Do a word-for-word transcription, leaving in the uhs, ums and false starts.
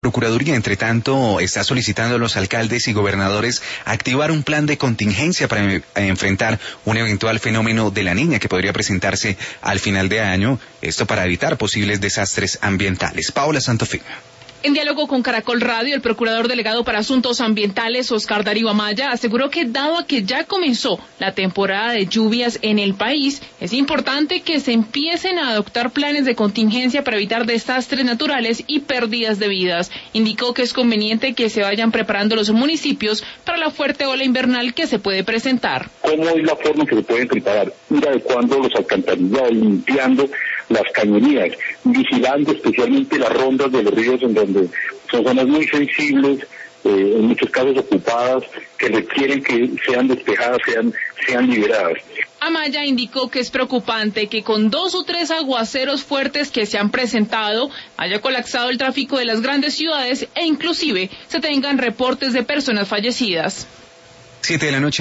Procuraduría, entre tanto, está solicitando a los alcaldes y gobernadores activar un plan de contingencia para enfrentar un eventual fenómeno de la Niña que podría presentarse al final de año, esto para evitar posibles desastres ambientales. Paola Santofimio. En diálogo con Caracol Radio, el procurador delegado para asuntos ambientales, Oscar Darío Amaya, aseguró que dado a que ya comenzó la temporada de lluvias en el país, es importante que se empiecen a adoptar planes de contingencia para evitar desastres naturales y pérdidas de vidas. Indicó que es conveniente que se vayan preparando los municipios para la fuerte ola invernal que se puede presentar. ¿Cómo es la forma en que se pueden preparar? Ir adecuando los alcantarillados, limpiando las cañerías, vigilando especialmente las rondas de los ríos en donde son zonas muy sensibles, eh, en muchos casos ocupadas, que requieren que sean despejadas, sean, sean liberadas. Amaya indicó que es preocupante que con dos o tres aguaceros fuertes que se han presentado haya colapsado el tráfico de las grandes ciudades e inclusive se tengan reportes de personas fallecidas. Siete de la noche.